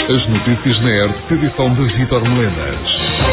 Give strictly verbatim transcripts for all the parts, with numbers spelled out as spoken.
As notícias na R T P, edição de Vítor Melenas.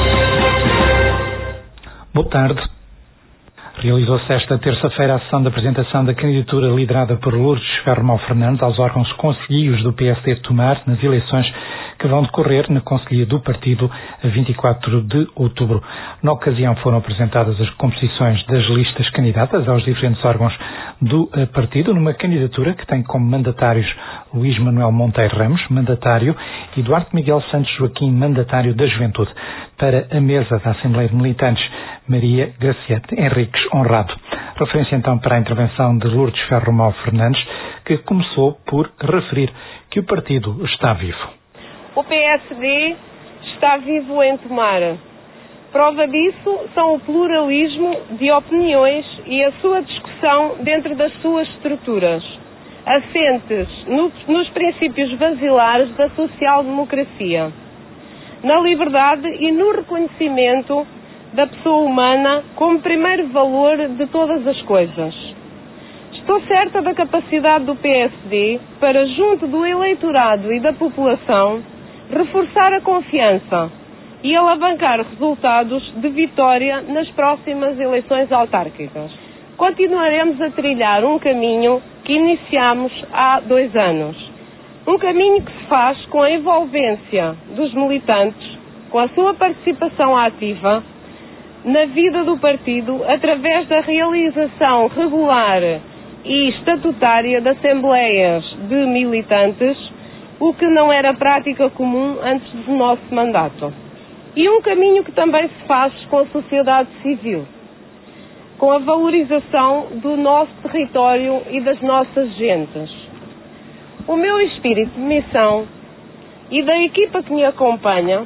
Boa tarde. Realizou-se esta terça-feira a sessão de apresentação da candidatura liderada por Lourdes Ferro Fernandes aos órgãos conselheiros do P S D de Tomar nas eleições que vão decorrer na Conselhia do Partido a vinte e quatro de outubro. Na ocasião foram apresentadas as composições das listas candidatas aos diferentes órgãos do partido, numa candidatura que tem como mandatários Luís Manuel Monteiro Ramos, mandatário, e Duarte Miguel Santos Joaquim, mandatário da Juventude. Para a mesa da Assembleia de Militantes, Maria Graciete Henriques Honrado. Referência então para a intervenção de Lourdes Ferro Fernandes, que começou por referir que o partido está vivo. O P S D está vivo em Tomar. Prova disso são o pluralismo de opiniões e a sua discussão dentro das suas estruturas, assentes no, nos princípios basilares da social-democracia, na liberdade e no reconhecimento da pessoa humana como primeiro valor de todas as coisas. Estou certa da capacidade do P S D para, junto do eleitorado e da população, reforçar a confiança e alavancar resultados de vitória nas próximas eleições autárquicas. Continuaremos a trilhar um caminho que iniciamos há dois anos. Um caminho que se faz com a envolvência dos militantes, com a sua participação ativa na vida do partido, através da realização regular e estatutária de assembleias de militantes, o que não era prática comum antes do nosso mandato. E um caminho que também se faz com a sociedade civil, com a valorização do nosso território e das nossas gentes. O meu espírito de missão e da equipa que me acompanha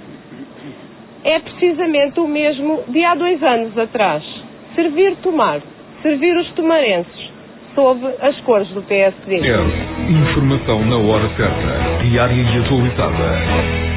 é precisamente o mesmo de há dois anos atrás. Servir Tomar, servir os tomarenses, sob as cores do P S D. É informação na hora certa, diária e atualizada.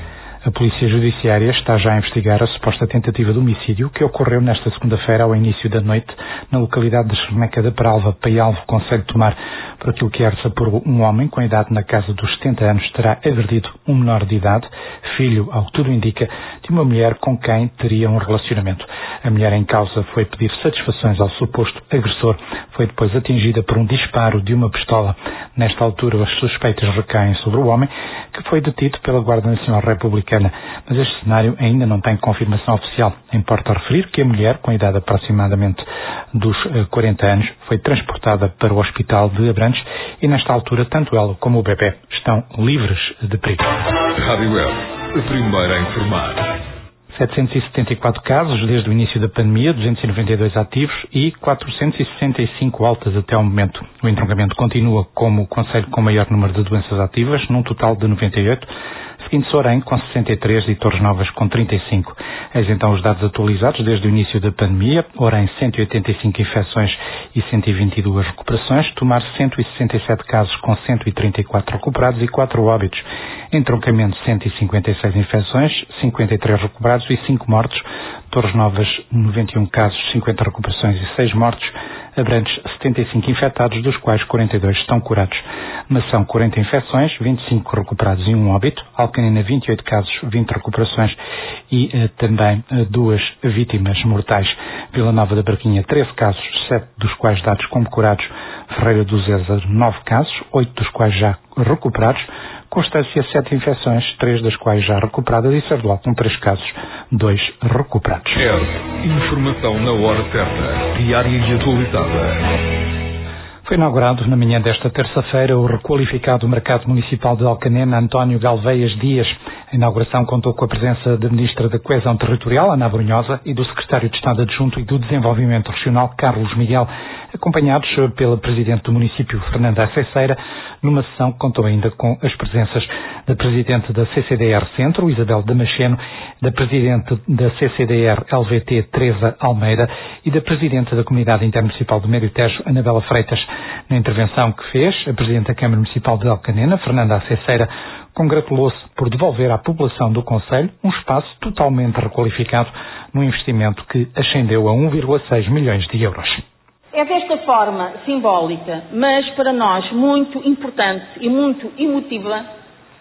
A Polícia Judiciária está já a investigar a suposta tentativa de homicídio que ocorreu nesta segunda-feira ao início da noite na localidade de Xermeca da Peralva, Paialvo, concelho de Tomar. Por aquilo que se apurou, um homem com idade na casa dos setenta anos terá agredido um menor de idade, filho, ao que tudo indica, de uma mulher com quem teria um relacionamento. A mulher em causa foi pedir satisfações ao suposto agressor. Foi depois atingida por um disparo de uma pistola. Nesta altura, as suspeitas recaem sobre o homem, que foi detido pela Guarda Nacional Republicana. Mas este cenário ainda não tem confirmação oficial. Importa referir que a mulher, com idade aproximadamente dos quarenta anos, foi transportada para o Hospital de Abrantes e, nesta altura, tanto ela como o bebê estão livres de perigo. Rádio Web, a primeira a informar. setecentos e setenta e quatro casos desde o início da pandemia, duzentos e noventa e dois ativos e quatrocentos e sessenta e cinco altas até ao momento. O entroncamento continua como o concelho com maior número de doenças ativas, num total de noventa e oito, seguindo-se Orem com sessenta e três e Torres Novas com trinta e cinco. Eis então os dados atualizados desde o início da pandemia. Orem cento e oitenta e cinco infecções e cento e vinte e duas recuperações. Tomar cento e sessenta e sete casos com cento e trinta e quatro recuperados e quatro óbitos. Entroncamento cento e cinquenta e seis infecções, cinquenta e três recuperados e cinco mortos. Torres Novas noventa e um casos, cinquenta recuperações e seis mortos. Abrantes setenta e cinco infectados, dos quais quarenta e dois estão curados. Mação quarenta infecções, vinte e cinco recuperados e um óbito. Alcanina vinte e oito casos, vinte recuperações e eh, também eh, duas vítimas mortais. Vila Nova da Barquinha treze casos, sete dos quais dados como curados. Ferreira do Zézer nove casos, oito dos quais já recuperados. Constância sete infecções, três das quais já recuperadas, e Sardeló com três casos, dois recuperados. É informação na hora certa, diária e atualizada. Foi inaugurado na manhã desta terça-feira o requalificado Mercado Municipal de Alcanena, António Galveias Dias. A inauguração contou com a presença da Ministra da Coesão Territorial, Ana Brunhosa, e do Secretário de Estado Adjunto e do Desenvolvimento Regional, Carlos Miguel, acompanhados pela Presidente do município, Fernanda Aceceira, numa sessão que contou ainda com as presenças da Presidente da C C D R Centro, Isabel Damasceno, da Presidente da C C D R L V T, Teresa Almeida, e da Presidente da Comunidade Intermunicipal do Médio Tejo, Anabela Freitas. Na intervenção que fez, a Presidente da Câmara Municipal de Alcanena, Fernanda Aceceira, congratulou-se por devolver à população do concelho um espaço totalmente requalificado num investimento que ascendeu a um vírgula seis milhões de euros. É desta forma simbólica, mas para nós muito importante e muito emotiva,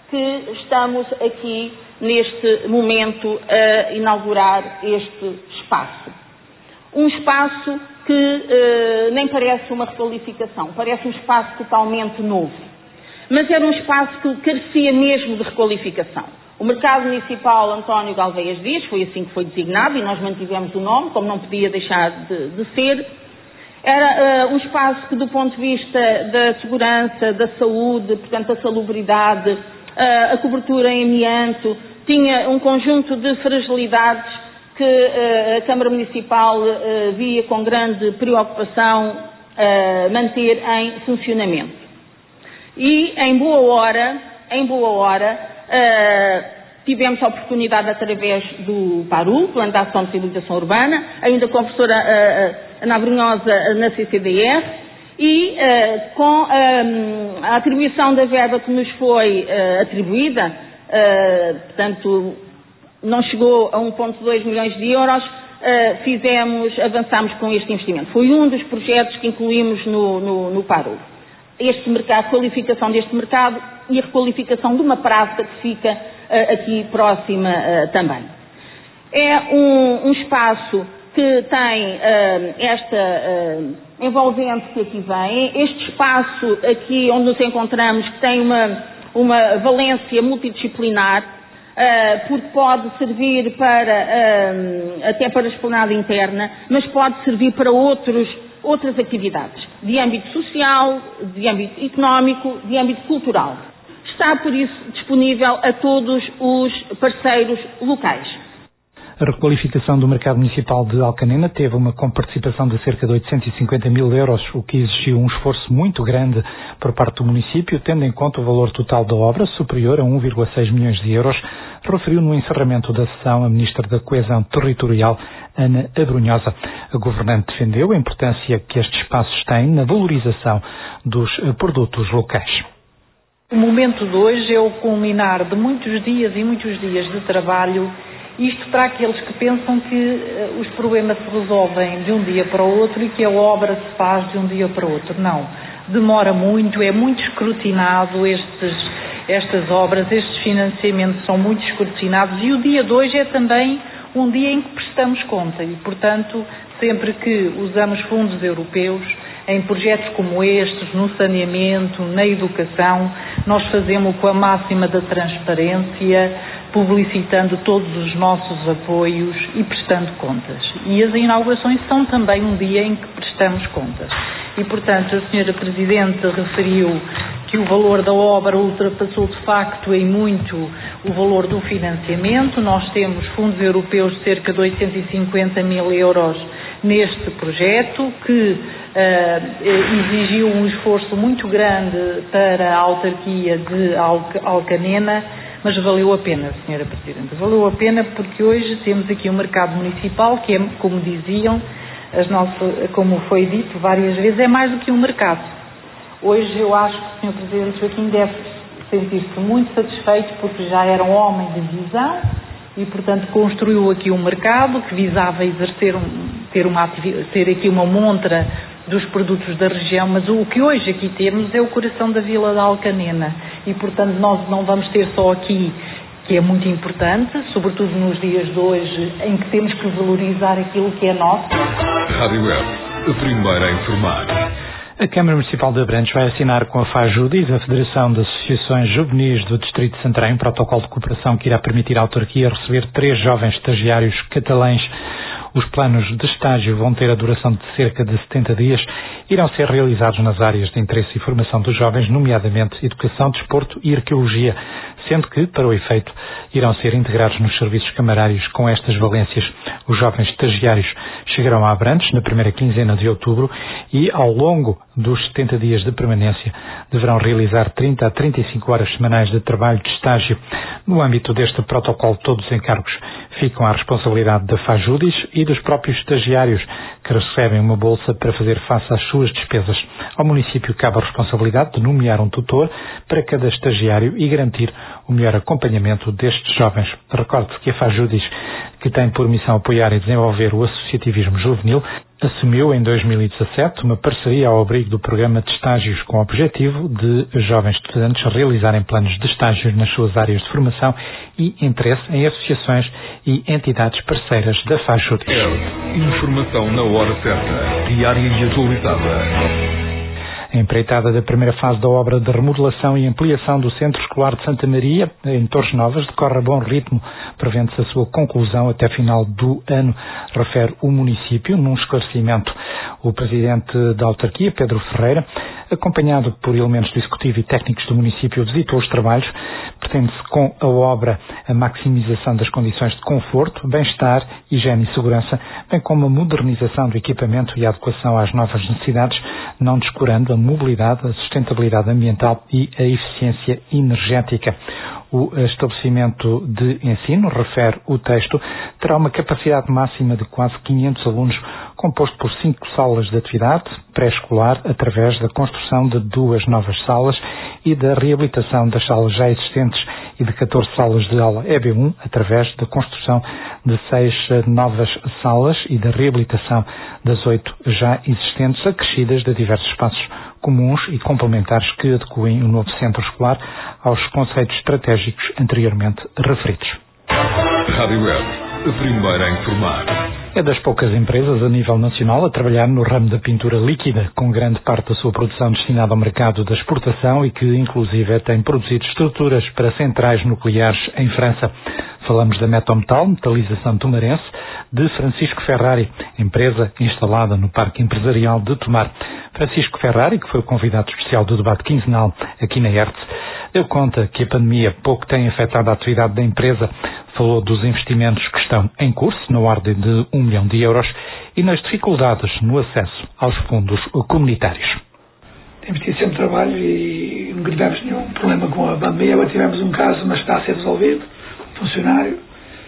que estamos aqui, neste momento, a inaugurar este espaço. Um espaço que eh, nem parece uma requalificação, parece um espaço totalmente novo. Mas era um espaço que carecia mesmo de requalificação. O Mercado Municipal António Galveias Dias, foi assim que foi designado, e nós mantivemos o nome, como não podia deixar de, de ser. Era uh, um espaço que, do ponto de vista da segurança, da saúde, portanto, da salubridade, uh, a cobertura em amianto, tinha um conjunto de fragilidades que uh, a Câmara Municipal uh, via com grande preocupação uh, manter em funcionamento. E, em boa hora, em boa hora, uh, tivemos a oportunidade, através do PARU, Plano de Ação de Civilização Urbana, ainda com a professora uh, Ana Brunhosa na C C D R, e uh, com uh, a atribuição da verba que nos foi uh, atribuída, uh, portanto, não chegou a um vírgula dois milhões de euros, uh, fizemos, avançámos com este investimento. Foi um dos projetos que incluímos no, no, no PARU. Este mercado, a qualificação deste mercado e a requalificação de uma praça que fica uh, aqui próxima uh, também. É um, um espaço que tem uh, esta uh, envolvente que aqui vem, este espaço aqui onde nos encontramos, que tem uma, uma valência multidisciplinar, uh, porque pode servir para, uh, até para a esplanada interna, mas pode servir para outros, outras atividades, de âmbito social, de âmbito económico, de âmbito cultural. Está, por isso, disponível a todos os parceiros locais. A requalificação do Mercado Municipal de Alcanena teve uma comparticipação de cerca de oitocentos e cinquenta mil euros, o que exigiu um esforço muito grande por parte do município, tendo em conta o valor total da obra, superior a um vírgula seis milhões de euros, referiu no encerramento da sessão a Ministra da Coesão Territorial, Ana Abrunhosa. A governante defendeu a importância que estes espaços têm na valorização dos produtos locais. O momento de hoje é o culminar de muitos dias e muitos dias de trabalho. Isto para aqueles que pensam que uh, os problemas se resolvem de um dia para o outro e que a obra se faz de um dia para o outro. Não. Demora muito, é muito escrutinado estes, estas obras, estes financiamentos são muito escrutinados e o dia de hoje é também um dia em que prestamos conta e, portanto, sempre que usamos fundos europeus em projetos como estes, no saneamento, na educação, nós fazemos com a máxima da transparência, publicitando todos os nossos apoios e prestando contas. E as inaugurações são também um dia em que prestamos contas. E, portanto, a senhora Presidente referiu que o valor da obra ultrapassou de facto em muito o valor do financiamento. Nós temos fundos europeus de cerca de oitocentos e cinquenta mil euros neste projeto, que uh, exigiu um esforço muito grande para a autarquia de Alcanena, mas valeu a pena, senhora Presidente. Valeu a pena porque hoje temos aqui um mercado municipal que é, como diziam, as nossas, como foi dito várias vezes, é mais do que um mercado. Hoje eu acho que o senhor Presidente Joaquim deve sentir-se muito satisfeito porque já era um homem de visão e, portanto, construiu aqui um mercado que visava exercer um, ter, uma atividade, ter aqui uma montra dos produtos da região, mas o que hoje aqui temos é o coração da Vila da Alcanena e, portanto, nós não vamos ter só aqui, que é muito importante, sobretudo nos dias de hoje, em que temos que valorizar aquilo que é nosso. Rádio F, a primeira a informar. A Câmara Municipal de Abrantes vai assinar com a FAJUDIS, a Federação de Associações Juvenis do Distrito de Santarém, um protocolo de cooperação que irá permitir à autarquia receber três jovens estagiários catalães. Os planos de estágio vão ter a duração de cerca de setenta dias e irão ser realizados nas áreas de interesse e formação dos jovens, nomeadamente educação, desporto e arqueologia, sendo que, para o efeito, irão ser integrados nos serviços camarários com estas valências. Os jovens estagiários chegarão a Abrantes na primeira quinzena de outubro e, ao longo dos setenta dias de permanência, deverão realizar trinta a trinta e cinco horas semanais de trabalho de estágio. No âmbito deste protocolo, todos os encargos ficam à responsabilidade da FAJUDIS e dos próprios estagiários, que recebem uma bolsa para fazer face às suas despesas. Ao município cabe a responsabilidade de nomear um tutor para cada estagiário e garantir o melhor acompanhamento destes jovens. Recorde-se que a FAJUDIS, que que tem por missão apoiar e desenvolver o associativismo juvenil, assumiu em dois mil e dezassete uma parceria ao abrigo do programa de estágios com o objetivo de jovens estudantes realizarem planos de estágios nas suas áreas de formação e interesse em associações e entidades parceiras da FAJUD. Informação na hora certa, diária e atualizada. A empreitada da primeira fase da obra de remodelação e ampliação do Centro Escolar de Santa Maria, em Torres Novas, decorre a bom ritmo, prevendo-se a sua conclusão até final do ano, refere o município num esclarecimento. O presidente da autarquia, Pedro Ferreira, acompanhado por elementos do executivo e técnicos do município, visitou os trabalhos. Pretende-se com a obra a maximização das condições de conforto, bem-estar, higiene e segurança, bem como a modernização do equipamento e a adequação às novas necessidades, não descurando a mobilidade, a sustentabilidade ambiental e a eficiência energética. O estabelecimento de ensino, refere o texto, terá uma capacidade máxima de quase quinhentos alunos, composto por cinco salas de atividade pré-escolar, através da construção de duas novas salas e da reabilitação das salas já existentes, e de catorze salas de aula E B um, através da construção de seis novas salas e da reabilitação das oito já existentes, acrescidas de diversos espaços comuns e complementares que adequem o novo centro escolar aos conceitos estratégicos anteriormente referidos. Rádio Web, a primeira a informar. É das poucas empresas a nível nacional a trabalhar no ramo da pintura líquida, com grande parte da sua produção destinada ao mercado da exportação e que, inclusive, tem produzido estruturas para centrais nucleares em França. Falamos da Metometal, metalização tomarense, de Francisco Ferrari, empresa instalada no Parque Empresarial de Tomar. Francisco Ferrari, que foi o convidado especial do debate quinzenal aqui na ERTE, deu conta que a pandemia pouco tem afetado a atividade da empresa, falou dos investimentos que estão em curso, na ordem de um milhão de euros, e nas dificuldades no acesso aos fundos comunitários. Temos tido sempre trabalho e não tivemos nenhum problema com a pandemia. Agora tivemos um caso, mas está a ser resolvido, funcionário,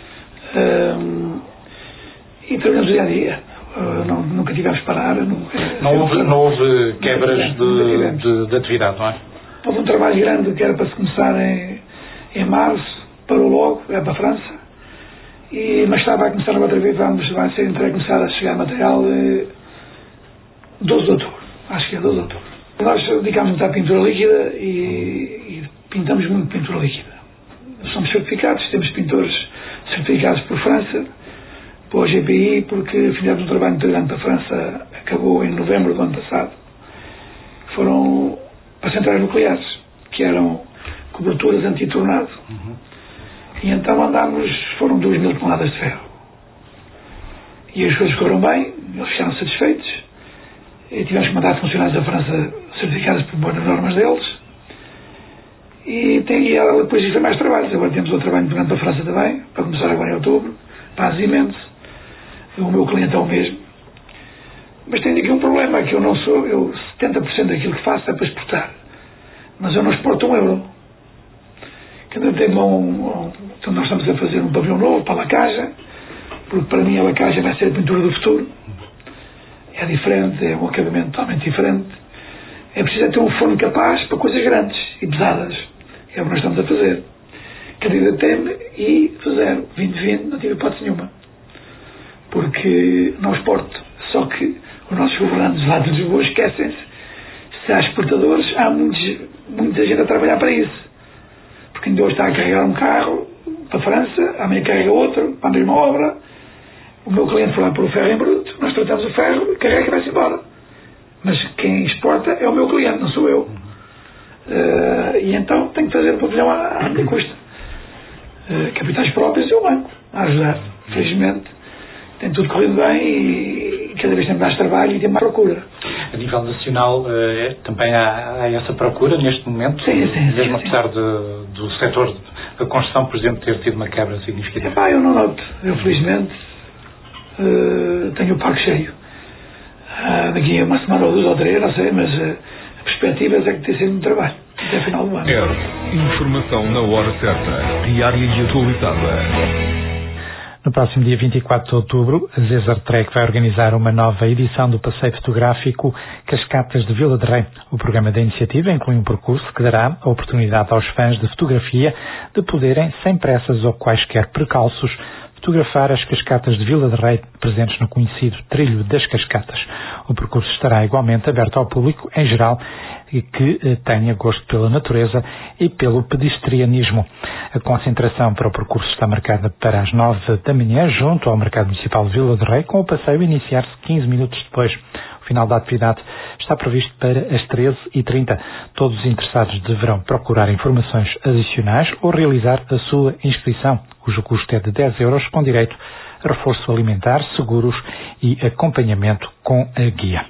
um, e trabalhamos dia a dia. Uh, não, nunca tivemos parar. Nunca, não, houve, não houve quebras de, de, de atividade, não é? Houve um trabalho grande que era para se começar em, em março, parou logo, é para a França, e, mas estava a começar outra vez, vamos, vai ser entregue, começar a chegar material eh, doze de outubro, acho que é doze de outubro. Nós dedicamos muito à pintura líquida e, e pintamos muito pintura líquida. Somos certificados, temos pintores certificados por França, por G P I, porque fizemos um trabalho muito grande para a França, acabou em novembro do ano passado. Foram para centrais nucleares, que eram coberturas anti-tornado. Uhum. E então andámos, foram duas mil toneladas de ferro. E as coisas foram bem, eles ficaram satisfeitos. E tivemos que mandar funcionários da França certificados por boas normas deles. E, tem, e ela depois fez mais trabalhos. Agora temos outro trabalho grande para a França também, para começar agora em outubro, paz imenso. O meu cliente é o mesmo. Mas tenho aqui um problema, que eu não sou, eu setenta por cento daquilo que faço é para exportar. Mas eu não exporto um euro. Quando tem um, um, então nós estamos a fazer um pavilhão novo para a Lacaja, porque para mim a Lacaja vai ser a pintura do futuro. É diferente, é um acabamento totalmente diferente. É preciso ter um forno capaz para coisas grandes e pesadas. É o que nós estamos a fazer. Candidatei-me e fizeram vinte vinte, não tive hipótese nenhuma. Porque não exporto. Só que os nossos governantes lá de Lisboa esquecem-se. Se há exportadores, há muitos, muita gente a trabalhar para isso. Porque ainda hoje está a carregar um carro para a França, amanhã carrega outro, para a mesma obra. O meu cliente foi lá pôr o ferro em bruto, nós tratamos o ferro, carrega e vai-se embora. Mas quem exporta é o meu cliente, não sou eu. Uh, e então tenho que fazer o pavilhão à, à minha custa. Uh, capitais próprios e o banco a ajudar. Felizmente tem tudo corrido bem e cada vez tem mais trabalho e tem mais procura. A nível nacional uh, também há, há essa procura neste momento? Sim, sim. Mesmo sim, apesar sim. De, do setor da construção, por exemplo, ter tido uma quebra significativa? Epá, eu não noto. Eu felizmente uh, tenho o parque cheio. Uh, daqui a uma semana ou duas ou três, não sei, mas uh, a perspectiva é que tem sido um trabalho até o final do ano. É informação na hora certa, diária e atualizada. No próximo dia vinte e quatro de outubro, a Zezartrek vai organizar uma nova edição do passeio fotográfico Cascatas de Vila de Rei. O programa da iniciativa inclui um percurso que dará a oportunidade aos fãs de fotografia de poderem, sem pressas ou quaisquer precalços, fotografar as cascatas de Vila de Rei, presentes no conhecido Trilho das Cascatas. O percurso estará igualmente aberto ao público em geral e que tenha gosto pela natureza e pelo pedestrianismo. A concentração para o percurso está marcada para as nove da manhã, junto ao Mercado Municipal de Vila de Rei, com o passeio a iniciar-se quinze minutos depois. O final da atividade está previsto para as treze e trinta. Todos os interessados deverão procurar informações adicionais ou realizar a sua inscrição, cujo custo é de dez euros, com direito a reforço alimentar, seguros e acompanhamento com a guia.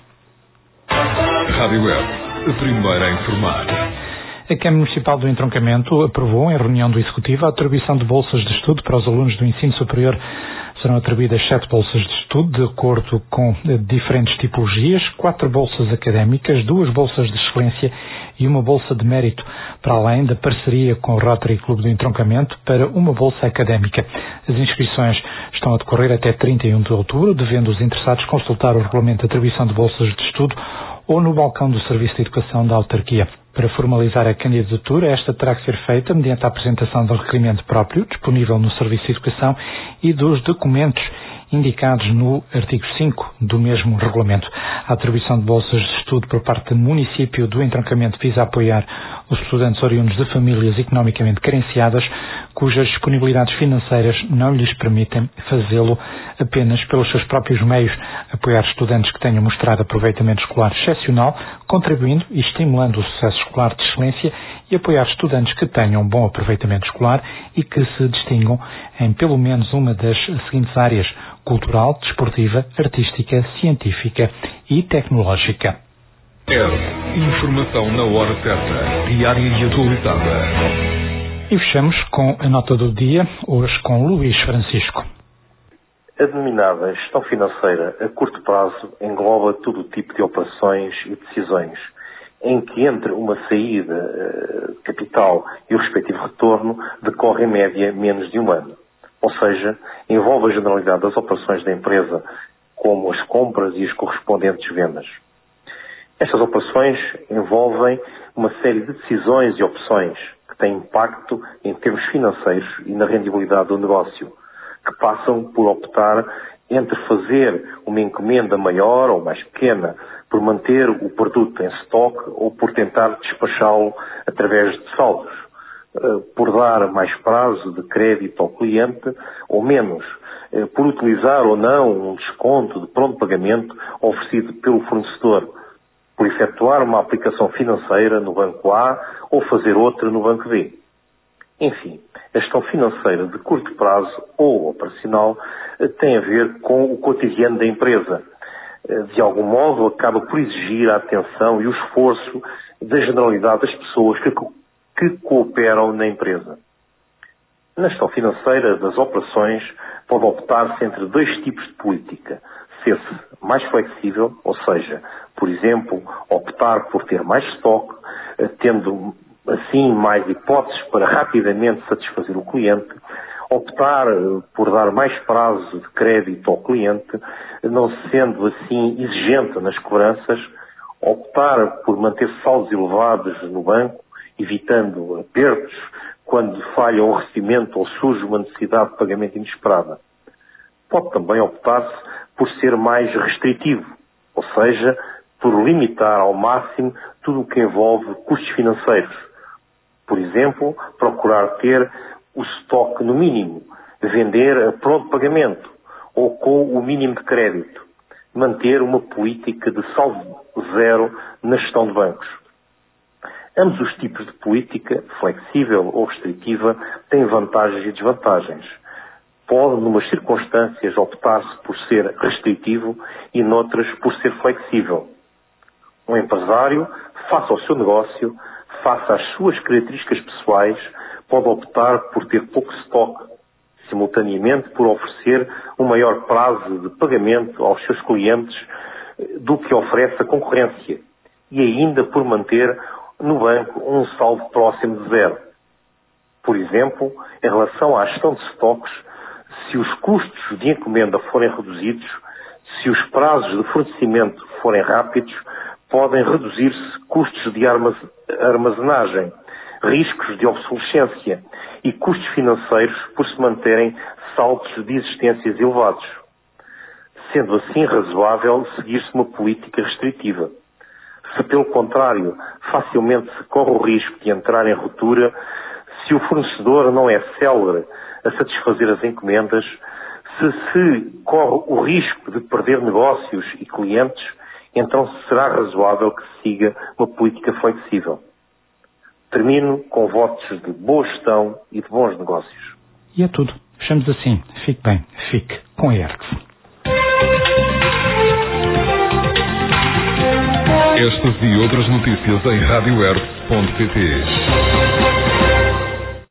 Rádio Web, a primeira a informar. A Câmara Municipal do Entroncamento aprovou, em reunião do Executivo, a atribuição de bolsas de estudo para os alunos do ensino superior. Serão atribuídas sete bolsas de estudo, de acordo com diferentes tipologias, quatro bolsas académicas, duas bolsas de excelência e uma bolsa de mérito, para além da parceria com o Rotary Clube do Entroncamento para uma bolsa académica. As inscrições estão a decorrer até trinta e um de outubro, devendo os interessados consultar o regulamento de atribuição de bolsas de estudo ou no balcão do Serviço de Educação da autarquia. Para formalizar a candidatura, esta terá que ser feita mediante a apresentação do requerimento próprio, disponível no Serviço de Educação, e dos documentos indicados no artigo cinco do mesmo regulamento. A atribuição de bolsas de estudo por parte do município do Entroncamento visa apoiar os estudantes oriundos de famílias economicamente carenciadas, cujas disponibilidades financeiras não lhes permitem fazê-lo apenas pelos seus próprios meios, apoiar estudantes que tenham mostrado aproveitamento escolar excepcional, contribuindo e estimulando o sucesso escolar de excelência, e apoiar estudantes que tenham bom aproveitamento escolar e que se distingam em pelo menos uma das seguintes áreas: cultural, desportiva, artística, científica e tecnológica. É informação na hora certa, diária e atualizada. E fechamos com a nota do dia, hoje com Luís Francisco. A denominada gestão financeira a curto prazo engloba todo o tipo de operações e decisões, em que entre uma saída de uh, capital e o respectivo retorno decorre em média menos de um ano. Ou seja, envolve a generalidade das operações da empresa, como as compras e as correspondentes vendas. Estas operações envolvem uma série de decisões e opções que têm impacto em termos financeiros e na rendibilidade do negócio, que passam por optar entre fazer uma encomenda maior ou mais pequena, por manter o produto em estoque ou por tentar despachá-lo através de saldos, por dar mais prazo de crédito ao cliente ou menos, por utilizar ou não um desconto de pronto pagamento oferecido pelo fornecedor, por efetuar uma aplicação financeira no banco A ou fazer outra no banco B. Enfim, a gestão financeira de curto prazo ou operacional tem a ver com o cotidiano da empresa. De algum modo, acaba por exigir a atenção e o esforço da generalidade das pessoas que, que cooperam na empresa. Na gestão financeira das operações, pode optar-se entre dois tipos de política. Ser-se mais flexível, ou seja, por exemplo, optar por ter mais estoque, tendo assim mais hipóteses para rapidamente satisfazer o cliente, optar por dar mais prazo de crédito ao cliente, não sendo assim exigente nas cobranças, optar por manter saldos elevados no banco, evitando apertos quando falha um recebimento ou surge uma necessidade de pagamento inesperada. Pode também optar-se por ser mais restritivo, ou seja, por limitar ao máximo tudo o que envolve custos financeiros. Por exemplo, procurar ter o estoque no mínimo, vender a pronto pagamento ou com o mínimo de crédito, manter uma política de saldo zero na gestão de bancos. Ambos os tipos de política, flexível ou restritiva, têm vantagens e desvantagens. Pode, numas circunstâncias, optar-se por ser restritivo e noutras por ser flexível. Um empresário, face ao seu negócio, face às suas características pessoais, pode optar por ter pouco estoque, simultaneamente por oferecer um maior prazo de pagamento aos seus clientes do que oferece a concorrência e ainda por manter no banco um saldo próximo de zero. Por exemplo, em relação à gestão de estoques, se os custos de encomenda forem reduzidos, se os prazos de fornecimento forem rápidos, podem reduzir-se custos de armazenagem, riscos de obsolescência e custos financeiros por se manterem saltos de existências elevados. Sendo assim razoável seguir-se uma política restritiva. Se, pelo contrário, facilmente se corre o risco de entrar em ruptura, se o fornecedor não é célere a satisfazer as encomendas, se se corre o risco de perder negócios e clientes, então será razoável que se siga uma política flexível. Termino com votos de boa gestão e de bons negócios. E é tudo. Fechamos assim. Fique bem. Fique com a E R C S. Estas e outras notícias em rádio erc ponto pt.